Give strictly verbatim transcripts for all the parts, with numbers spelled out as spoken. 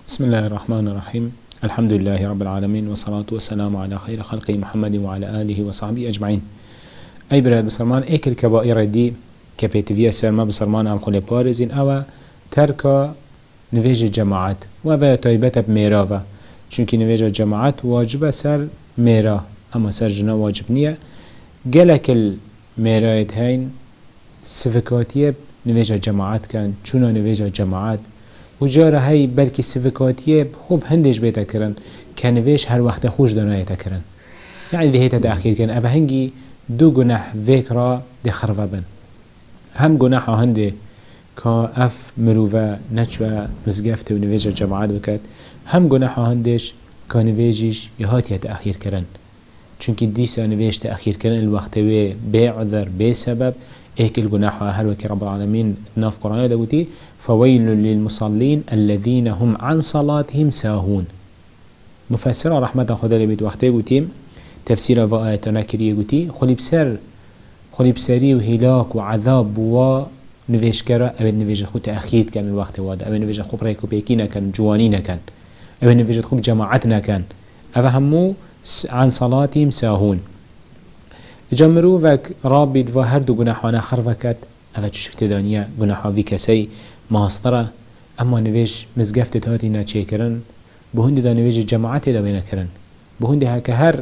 بسم الله الرحمن الرحيم. الحمد لله رب العالمين والصلاة والسلام على خير خلق محمد وعلى آله وصحبه أجمعين. أي براد بسرمان ايك الكبائر دي كبيتفيا سرما بسرمان عم خلي بارزين أو ترك نفيج الجماعات وفا تايبت بميرافا چونك نفيج الجماعات واجب سر ميرا أما سر جنا واجب نية جلك الميرايت هين صفكاتية نفيج الجماعات كان چونا نفيج الجماعات وجاره هاي بلكي صفكاتية خوب هندش بيتا كرن كنفيش هر وقت خوش دنايتا كرن يعني دي هيتا تأخير كن أفا هنگي دو گناح فكرة دي خرفة بن هم گناح هنده كا اف مروفا نچوى مزگفت و نفيج الجماعات بكت هم گناح هندش كا نفيجيش يهاتي تأخير كرن چونك ديسا نفيج تأخير كرن الوقت وي بعذر بسبب ايك الگناح هر وكي رب العالمين ناف قرآن دوتي فويل للمصلين الذين هم عن صلاتهم ساهون. مفسر رحمة خدا لبيت وقته قوتيم تفسير فآياتنا كريه قوتي خلي بسر خلي بسري وهلاك وعذاب و نفيش كرا أبد نفيش خو تأخير كان الوقت وادا أبد نفيش خو بريكو بيكينا كان جوانينا كان أبد نفيش خو جماعتنا كان أفهمو عن صلاتهم ساهون جمرو فك رابط و هر دو گناحوانا خرفكت أفا چشكت دانيا گناحوا في كسي ماسترا اما نویش مزگفت تاتی نچه کرن بهند دا نویش جماعت دا بینه کرن بهند هکه هر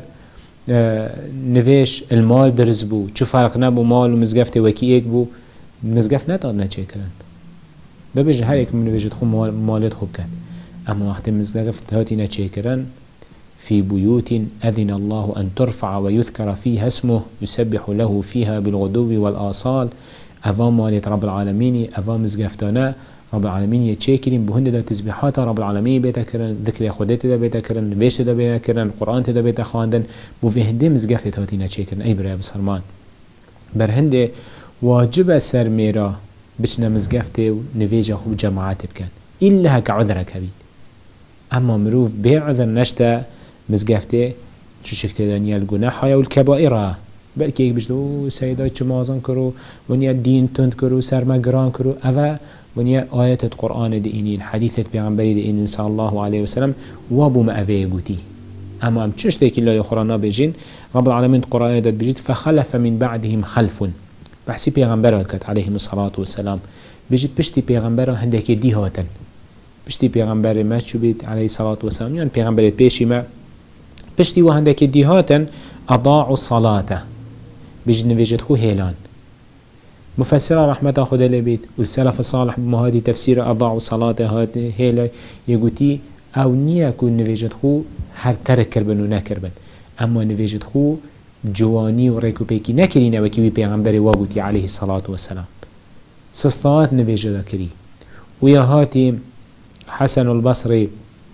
نویش المال درز بو چو فرق نبو مال و مزگفت وکی ایک بو مزگفت نتاد نچه کرن ببیج هر ایک من نویشت خو مالت خوب کرد اما وقت مزگفت تاتی نچه کرن في بيوت أذن الله أن ترفع ويذكر فيها اسمه يسبح له فيها بالغدو والآصال أفا مالت رب العالمين أفا مزگفتانا رب العالمين يتشاكرين بهند دا تسبيحات رب العالمين بيتا كرن ذكر خودت دا بيتا كرن نويش دا بيتا كرن قرآن دا بيتا خواندن بو في هنده مزگفت هاتينا تشاكرن أي برای بسرمان بر هنده واجب سر ميرا بچنا مزگفت و نويش خوب جماعات بكن إلا هكا عذرك هبيت أما مروف بي عذر نشتا مزگفت چو شكت دانيا الگناح والكبائرة بلکه یک بجدو سیدای چه مازن کرو ونیا دین تند کرو سرمگران کرو اوه ونیا آیت قرآن دینین حدیثت پیغمبری دینین صلی الله علیه وسلم وابو ما اوه گوتی اما ام چشت ایک الله قرآن بجین رب العالمین قرآن داد بجید فخلف من بعدهم خلف بحثی پیغمبرات کت علیهم الصلاة والسلام بجید پشتی پیغمبر هندکی دی هاتن پشتی پیغمبر ما چو بید علیه الصلاة والسلام یعنی پیغمبرت پیشی ما پشتی و هندکی دی هاتن اضاعوا الصلاة بيجد نفيجت خو هيلان مفسر رحمة خدا لبيت والسلف الصالح بمهادي تفسير أضاعوا صلاة هاد هيلا يقولي أو نيا كون نفيجت خو هر ترك كربن ونكربن أما نفيجت خو جواني وريكو بيكي نكرين وكي بيغمبري وابوتي عليه الصلاة والسلام سستات نفيجت كري ويا هاتي حسن البصري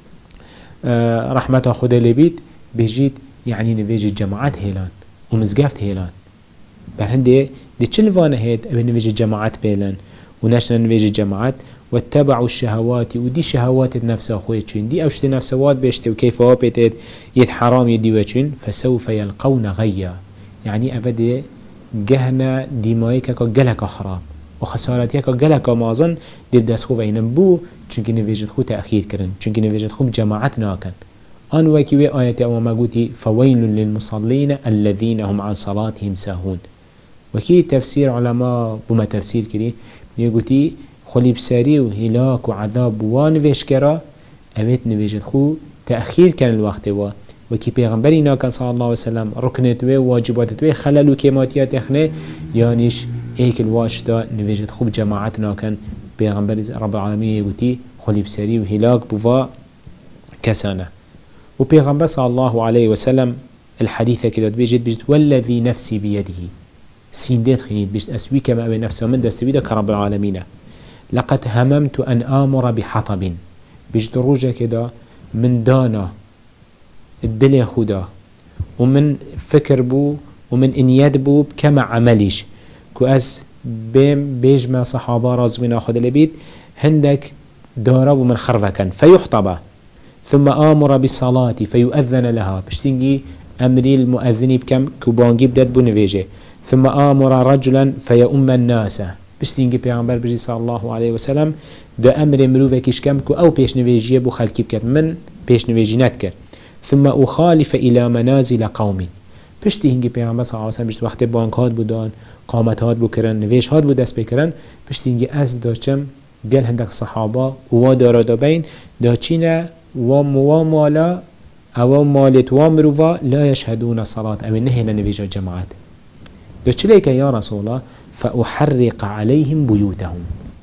آه رحمة خدا لبيت بيجيت يعني نفيجت جماعات هيلان ومزقفت هيلان برهنده دي چل فانه هيد ابن نويج الجماعات بيلن ونشنا نويج الجماعات واتبعوا الشهوات ودي شهوات نفس اخوي چين دي اوشت نفسوات بيشت وكيف وابتت يد حرام يدي وچين فسوف يلقون غيا يعني افده جهنا ديمايك كا جلك خراب وخسارتك كا جلك مازن دي بدس خو بينن بو چونك نويج خو تاخير كرن چونك نويج خو جماعات ناكن ان وكي آيات او ما قلتي فويل للمصلين الذين هم عن صلاتهم ساهون وكي تفسير علماء بما تفسير كري يقولي خلي بساري وهلاك وعذاب وانفيش كرا أبيت نفيجت خو تأخير كان الوقت وا وكي بيغمبرنا كان صلى الله عليه وسلم ركنت و واجبات و خلل وكيماتيات اخنه يانيش ايك الواشتا نفيجت خو بجماعتنا كان بيغمبر رب العالمين يقولي خلي بساري وهلاك بوا كسانه وبيغمبر صلى الله عليه وسلم الحديثة كده بيجد بيجد والذي نفسي بيده سيندت خينيت بيجد أسوي كما أبي نفسه من دستويده كرب العالمين لقد هممت أن آمر بحطب بيجد روجة كده من دانا الدل خدا ومن فكر بو ومن إنياد بو كما عمليش كو أس بيم بيجمع صحابة رازمنا خد لبيت هندك دارب من خرفكا فيحطبه ثم آمر بالصلاة فيؤذن لها بشتنجي أمري المؤذن بكم كوبانجي بدأت بنفيجه ثم آمر رجلا فيؤم الناس پشتینگی پیغمبر بجی صلی الله علیه و سلم دا امر مروفه کش کم کو او پیش نویجیه بو خلکی بکرد من پیش نویجی ند کرد ثم اخالف الى منازل قوم پشتینگی پیغمبر صلی الله علیه و سلم بجد وقت بانک هات بودان قامت هات بو کرن نویش هات بو دست بکرن پشتینگی از داشتم گل هندک صحابه و دارا دا بین دا چینه و موامالا او مالت و مروفا لا يشهدون صلاة او نهينا نبيجا جماعات دو چليك يا رسول الله فأحرق عليهم بيوتهم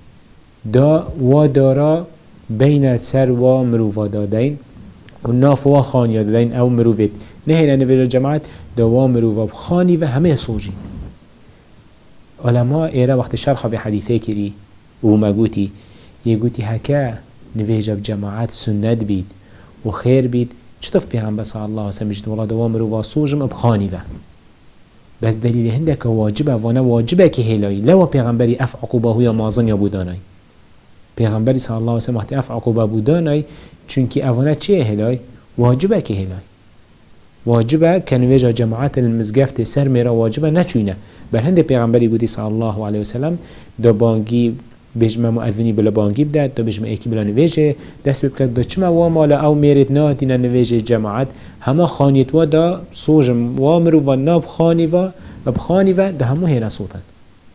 دا و دارا بين سر و مروفا دادين و ناف و خانيا دادين او مروفت نهينا نبيجا جماعات دا و مروفا بخاني و همه صوجي علماء ايرا وقت شرحه في حديثه كري وما قوتي يقوتي هكا نبيجا بجماعات سنة بيت وخير بيت چطف پیغمبر صلی الله علیه و سلم جد ولا دوام رو واسوجم بخانی و بس دلیل هندک واجبه و نه واجبه که هلایی لو پیغمبری اف عقوبه یا مازن یا بودانای پیغمبری صلی الله علیه و سلم وقتی اف عقوبه بودانای چونکی اوانه چیه هلای واجبه که هلای واجبه کنویجا جماعت المزگفت سر میرا واجبه نچوینه بر هند پیغمبری بودی صلی الله علیه و سلم دو بانگی بجمع مؤذنی بلا بانگی بداد دو بجمع ایکی بلا نویجه دست بکرد دو چما و مالا او میرد نهاتینا نویجه جماعت همه خانیت و دا سوجم و مرو و ناب خانی و بخانی و دا همو هینا صوتن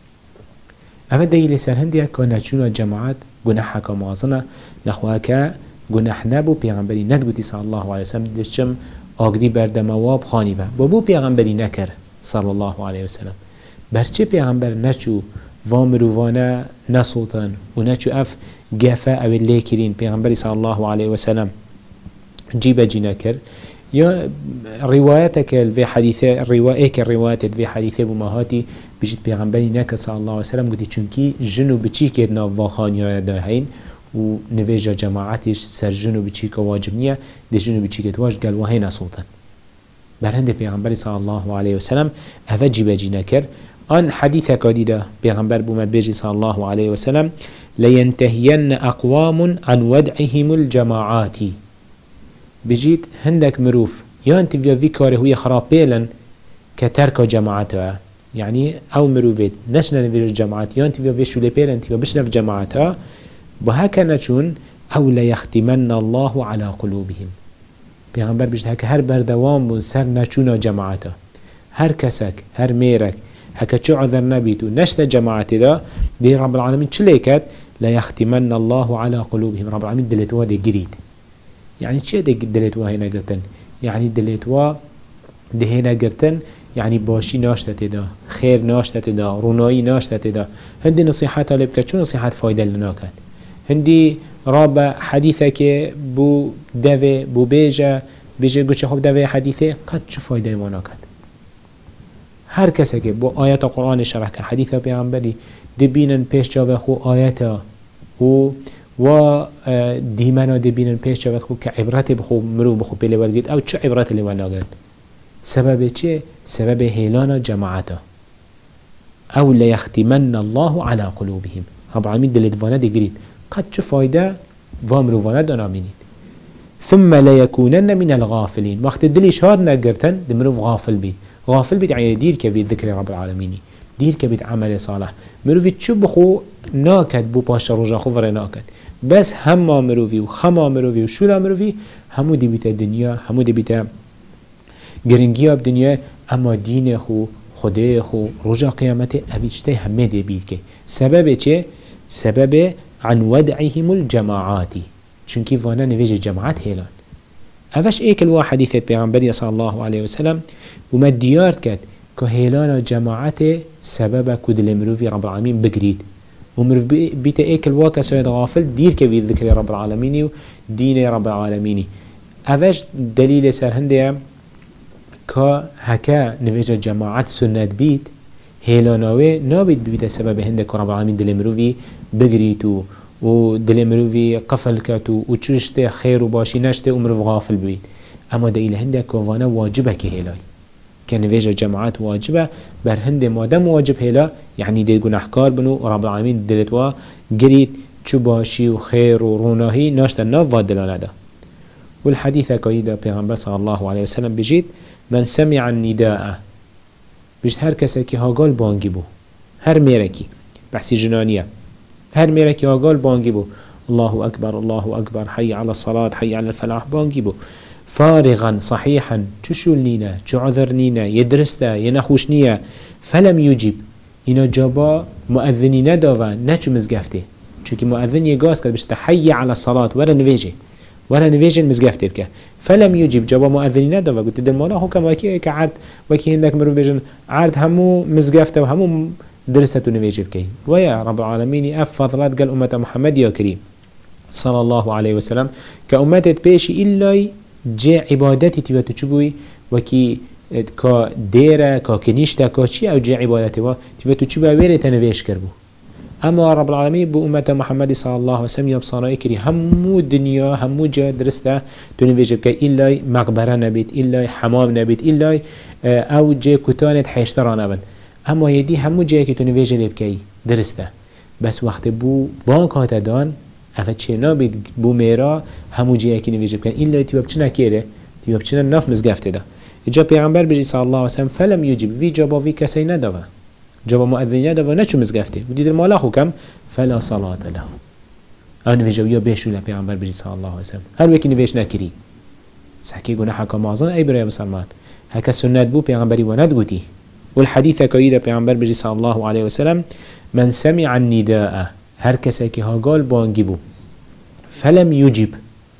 اوه دیلی سر هندیه که نچونا جماعت گناح حکا معظنه نخواه که گناح نبو پیغمبری ندگوتی صلی الله علیه وسلم دشتم آگری بردم و بخانی و بابو پیغمبری نکر صلی الله علیه وسلم برچه پیغمبر نچو و مروفانه نصوتن و نچو اف گفه او لیکرین پیغمبری صلی الله علیه وسلم جیب جینا کر یا روایتك في حديثه روايك الروايات في حديثه بمهاتي بجد پیغمبری نکر صلی الله علیه وسلم گوتی چونکی جنو بچی که نواخانیای داهین و نویجا جماعتش سر جنو بچی که واجب نیه ده جنو بچی که واجب گل وهی نصوتن برهند پیغمبری صلی الله علیه وسلم اوه جیب جینا کر آن حديث كاديدا بيغمبر بومد بيجي صلى الله عليه وسلم لينتهين أقوام عن ودعهم الجماعات بجيت هندك مروف يا انت في في كاره هي خراب بيلن كترك جماعتها يعني او مروفيت نشنا في الجماعات يا انت في في شولي بيلن انت بشنا في جماعتها وهكذا نشون او ليختمن الله على قلوبهم بيغمبر بيجي هكا هر بردوام بون سر نشونا جماعتها هر كسك هر ميرك هكا چو عذر نبيت ونشت جماعتي دا دي رب العالمين چليكت لا يختمن الله على قلوبهم رب العالمين دلتوا دي قريد يعني چه دي دلتوا هنا قرتن يعني دلتوا دي هنا قرتن يعني باشي ناشتت دا خير ناشتت دا روناي ناشتت دا هندي نصيحاتها لبكت شو نصيحات فايدة لنا كانت هندي رابع حديثك بو دوه بو بيجا بيجا قوش خوب دوه حديثه قد شو فايدة وانا كانت هر کسی که با آیات قرآن شرح که حدیث پیامبری دبینن پیش جاوه خو آیاتا و و دیمنا دبینن پیش جاوه خو که عبرت بخو مرو بخو پیله ولگید او چه عبرت لیوان لاگرد سبب چه؟ سبب هیلان جماعتا او لیختمن الله على قلوبهم رب العالمین دلتوانه دگرید قد چه فایده و مرووانه دانا بینید ثم ليكونن من الغافلين وقت دلش هاد نگرتن دمروف غافل بید غافل بيت يعني دير كبيت ذكر رب العالمين دير كبيت عمل صالح مروفي تشو بخو ناكد بو باشا رجا خو ورا ناكد بس هما مروفي وخما مروفي وشولا مروفي همو دي بيت الدنيا همو دي بيت گرنگيا بدنيا اما دين خو خده خو رجا قيامته اويشته همه دي بيت كي سبب چه؟ سبب عن ودعهم الجماعات چونكي وانا نويج جماعات هيلان اوش ايك الواحد حديثة پیغمبر صلى الله عليه وسلم وما ديار كد كهيلانا جماعت سبب كدل مروفي رب العالمين بقريد ومروف بيت ايك الواقع سيد غافل دير كبير ذكر رب العالمين ودين رب العالمين اوش دليل سر هنده كهكا نويجة جماعت سنة بيت هيلاناوه نابد بيت سبب هنده كرب العالمين دل مروفي بقريد و دل مروفي قفل كاتو و چشته خير و باشي نشته و مروف غافل بيت اما دليل هنده كوانا واجبه كهيلاي كنويجة جماعات واجبه بر هنده مادم واجب هيلا يعني دي گناحكار بنو رب العالمين دلتوا قريت چو باشي و خير و روناهي ناشته ناف وادلانه ده والحديث كايدا پیغمبر صلى الله عليه وسلم بجيت من سمع النداء بجد هر کسی که هاگال بانگی بو هر میرکی بحثي جنانية هر ميرا كي آقال بانجي بو الله أكبر الله أكبر حي على الصلاة حي على الفلاح بانجي بو فارغا صحيحا تشول نينا چو عذر نينا يدرستا ينخوش نيا فلم يجيب إنا جابا مؤذني نداوا نچو مزگفته چونك مؤذن يقاس كد بشتا حي على الصلاة ولا نواجه ولا نواجه مزگفته بك فلم يجيب جابا مؤذني نداوا قلت دل مالا هو كم وكي كعرد وكي هندك مرو بيجن عرد همو مزگفته وهمو درسته نواجه بكي ويا رب العالمين أف فضلات قال أمة محمد يا كريم صلى الله عليه وسلم كأمتت بيشي إلا جه عبادتي تبا تشبوي وكي كا ديرة كا كنيشتا كا چي او جه عبادتي وا تبا تشبوي ويري تنويش كربو اما رب العالمين بو امة محمد صلى الله عليه وسلم يبصانائي كري همو دنيا همو جه درستا تنويش بكي إلا مقبرة نبيت إلا حمام نبيت إلا او جه كتانت حيشترا نبن اما يدي همو جه كي تنويش بكي درستا بس وقت بو بانك هاتا دان افا چه نابید بو میرا همو جیه که نویجه بکن این لایتی باب چنه کیره تی باب چنه ناف مزگفته ده اجا پیغمبر بجی صلی الله علیه وسلم فلم یجیب وی جابا وی کسی نداوه جابا مؤذن نداوه نچو مزگفته و دید المالا خو کم فلا صلاة له او نویجه ویا بیشوله پیغمبر بجی صلی الله علیه وسلم هر وکی نویش نکری سحکی گونه حکا معظم ای برای مسلمان هکا سنت بو پیغمبری و ندگوتی والحديث كايدا پیغمبر بجی صلی الله علیه وسلم من سمع النداء هر کسی که ها قال بانگی بو فلم يجيب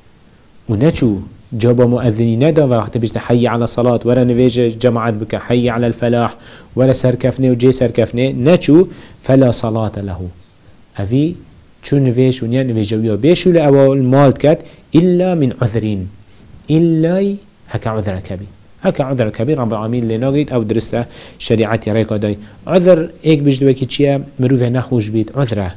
ونچو جابا مؤذني ندا وقت بيجت حي على الصلاة ولا نواجه جماعت بك حي على الفلاح ولا سركفني وجي سركفني نچو فلا صلاة له أفي چو نواج ونيا نواجويا بيشو لأول مالت كات إلا من عذرين إلا هكا عذر كبير هكا عذر كبير رب العالمين لناقيد أو درسته شريعتي ريكا داي عذر ايك بجدوكي چيا مروفه نخوش بيت عذره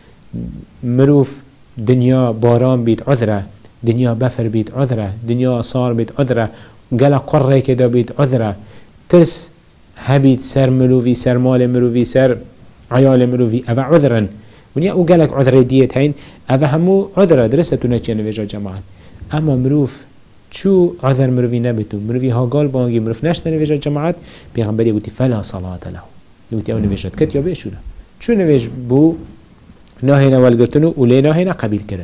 مروف دنيا باران بيت عذره دنيا بفر بيت عذره دنيا صار بيت عذره قال قرى كده بيت عذره ترس هبيت سر مروفي سر مال مروفي سر عيال مروفي أفا عذرا ونيا وقالك عذر ديت هين أفا همو عذره درستو نچي نوجه جماعت أما مروف شو عذر مروفي نبتو مروفي ها قال بانجي مروف نشت نوجه جماعت بيغنبري يقولي فلا صلاة له يقولي او نوجه كت يا بيشو له شو نوجه بو ناهينا والقرتنو ولي ناهينا قبيل كرن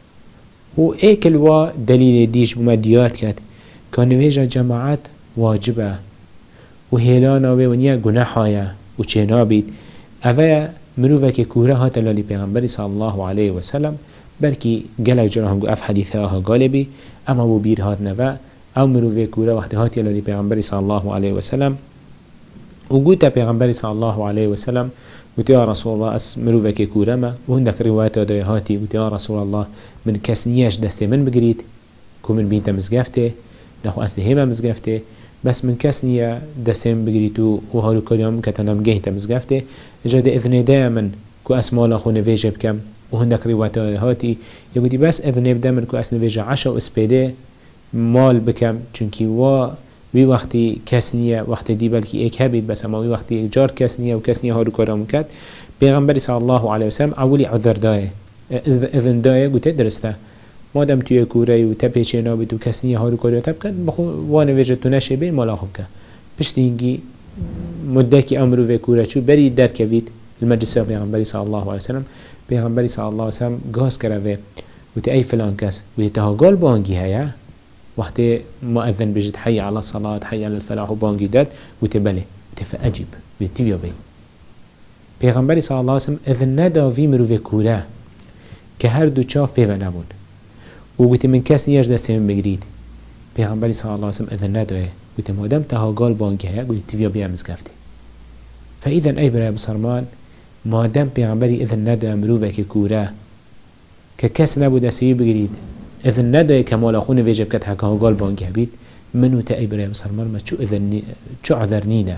و ايكل وا دليل ديش بمديات كات كان نوجه جماعت واجبه و هلانا ونيا گناحايا و چه نابید اوه مروفه که کوره ها تلالی پیغمبری صلی الله علیه و سلم بلکی گلک جرا هم گو اف حدیثه ها غالبی اما بو بیر هات نوه او مروفه کوره وقتی ها تلالی پیغمبری صلی الله علیه و سلم و گوتا پیغمبری صلی الله علیه و سلم وتي يا رسول الله اس مروفه که کوره ما و هندک روایت دای هاتی وتي يا رسول الله من کس نیش دسته من بگرید که من بینتا مزگفته نخو اصلی همه مزگفته بس من کس نیا دستم بگریتو و هارو کدام کتنم گهی تمزگفته جد اذن دائما کو اسمالا خو نویجه بکم و هندک روایت هاتی یا گویی بس اذن بدم من کو اس نویجه عشا و اسپیده مال بکم چونکی وا وی وقتی کس نیا وقتی دی بلکی ایک هبید بس اما وی وقتی جار کس نیا و کس نیا هارو کدام کت پیغمبر صلی الله علیه و سلم اولی عذر دایه اذن دایه گوته درسته مادم توی کوره و تپیچه نابید و کسی نیه هارو کاری تب کن بخو وانه ویجه تو نشه بین مالا خوب که پشتی اینگی مده که امرو وی کوره چو بری در کوید المجلس پیغمبری صلی الله علیه وسلم پیغمبری صلی الله علیه وسلم گاز کرده و تی ای فلان کس و تی تهاگال بانگی هیا وقتی مؤذن بجد حی علی الصلاة حی علی الفلاح و بانگی داد و تی بله و تی فاجب و تی بیا بی پیغمبری صلی الله علیه وسلم اذن نداوی مرو وی کوره که هر دو چاف پیوه نبود و گویی من کس نیاش دسته من بگرید پیغمبری صلی الله علیه وسلم اذن نداره گویی مادم تهاگال بانگی ها گویی تیویا بیا مزگفته فاذا ای برای بسرمان مادم پیغمبری اذن نداره مروفه که کوره که کس نبود دسته بگرید اذن نداره که مالا خون ویجب کت هاگال بانگی ها بید منو تا ای برای بسرمان ما چو اذن چو عذر نینه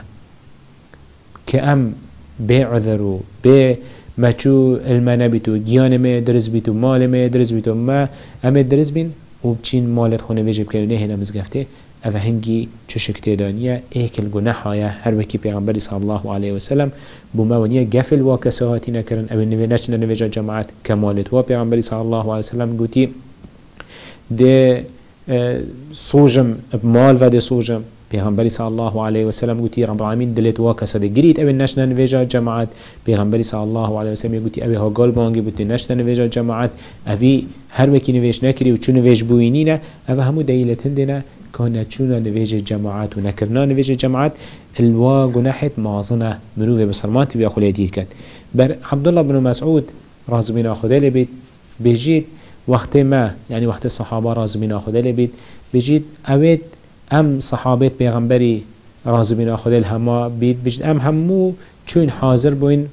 که ام به عذر و به ما چو علم نبیتو گیان ما درز بیتو مال ما درز بیتو ما ام درز بین و بچین مالت خونه ویجب که نه هنم مزگفته اوه هنگی چو شکته دانیه ایکل گناحایه هر وکی پیغمبری صلی الله علیه و سلم بوما ونیه گفل و کساهاتی نکرن او نوی نچنه نویجا جماعت کمالت و پیغمبری صلی الله علیه و سلم گوتی ده سوجم بمال و ده سوجم پیغمبری صلی الله علیه و سلم گویی رب العالمین دلت وا کساده گریت اوی نشنن نویجا جماعت پیغمبری صلی الله علیه و سلم گویی اوی ها گال بانگی بودی نشنن نویجا جماعت اوی هر وکی نویج نکری و چون نویج بوینی نه اوی همو دلیلت هندینه که نچون نویج جماعت و نکرنا نویج جماعت الوا گناحت مازنه مروف بسرمات ویا خلیدی کد بر عبدالله بن مسعود راضی بنا خدا لبید بجید وقت ما يعني وقت الصحابة راضي بنا خدا لبید بجید اوید ام صحابت پیغمبری راضی بنا خدا الهما بید بجید ام همو چون حاضر بوین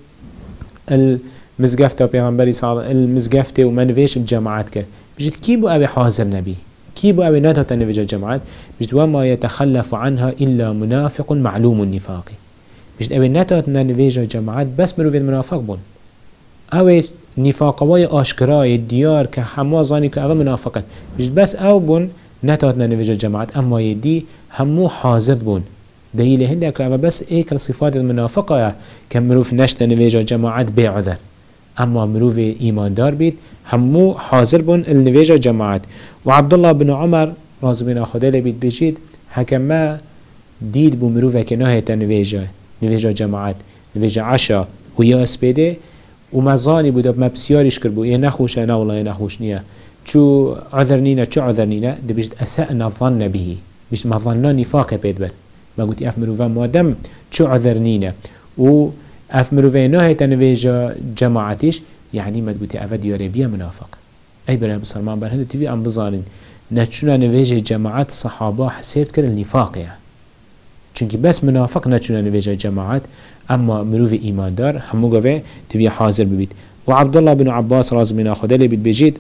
المزگفت پیغمبری صال المزگفت و منویش الجماعت کرد بجید کی بو اوی حاضر نبی کی بو اوی نتا تنویج الجماعت بجید وما يتخلف عنها إلا منافق معلوم النفاق بجید اوی نتا تنویج الجماعت بس مروفید منافق بون اوی نفاقوای آشکرای دیار که همه زانی که اوه منافقن بجید بس او بون نتا تنویج الجماعت اما یدی همو حاضر بون دلیل هنده که اوه بس ایک صفات المنافقه که مروف نشت نویج الجماعت بیعذر اما مروف ایماندار بید همو حاضر بون النویج جماعت و عبدالله بن عمر راضی بنا خدا لبید بجید حکمه دید بو مروف که نهیت نویج نویج جماعت نویج عشا و یا اسپیده و مزانی بود ما بسیارش کرد بو یه نخوشه نه والله نخوش نیه چو عذر نینه چو عذر نینه ده بجید اسأنا الظن بهی بجید ما ظننا نفاق بید بر ما قلت اف مروفه مادم چو عذر نینه و اف مروفه نهیت نویج جماعتش يعني ما تقولي أفاد ياربيا منافق أي برا بسلمان برهند تبي أم بزارين نتشونا نواجه جماعات الصحابة حسيب كر النفاق يعني چونك بس منافق نتشونا نواجه جماعات أما مروف إيمان دار همو قوي تبي حاضر ببيت وعبد الله بن عباس راز من أخذ لي بيت بجيد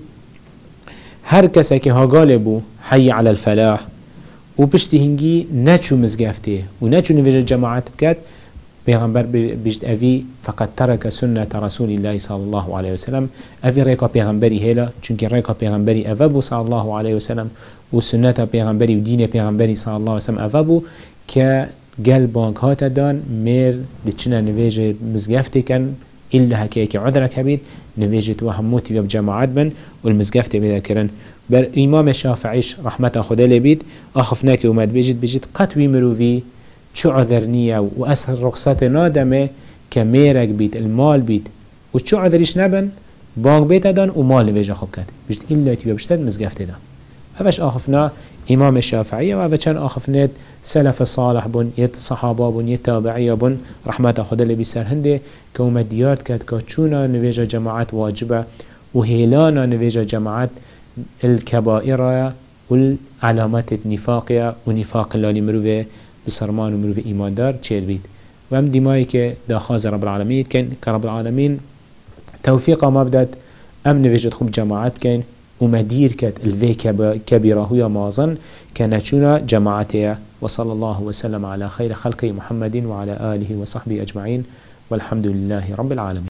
هر كسا كي هاقالبو حي على الفلاح وبشتي هنجي نتشو مزقافته ونتشو نواجه جماعات بكات پیغمبر بجد اوی فقط ترک سنت رسول الله صلی الله علیه وسلم اوی ریکا پیغمبری هلا چونکه ریکا پیغمبری اوه بو صلی الله علیه وسلم و سنت پیغمبری و دین پیغمبری صلی الله علیه وسلم اوه بو که گل بانک هات دان میر دچنا نویج مزگفتی کن إلا هكيك عذرك هبيد نویجت و هموتي و بجماعات بن والمزگفت بيدا كرن بر إمام الشافعيش رحمة خدا لبيد أخفناك ومد بيجد بيجد قطوي مروفي چو عذرنية و أسهل رخصت نادمه كميرك بيت المال بيت و چو عذريش نبن بانك بيتا دان و مال نويجا خب كد بيجد إلا تبا بشتد مزگفت دان هفش آخفنا إمام الشافعية و هفشان آخفنات سلف الصالح بن يت صحابة بن يت تابعية بن رحمة خدا لبي سر هنده كوما ديارت كد كاتشونا نويجا جماعات واجبة و هيلانا نويجا جماعات الكبائر والعلامات النفاقية ونفاق اللي مروفه بسرمان ومروف إيمان دار تشير بيت وهم دمائي كه داخاز رب العالمين كان كرب العالمين توفيقه ما بدت أم نفجد خب جماعات كان ومدير كت الفي كبيرة هو مازن كانتشونا جماعتها وصلى الله وسلم على خير خلقه محمد وعلى آله وصحبه أجمعين والحمد لله رب العالمين.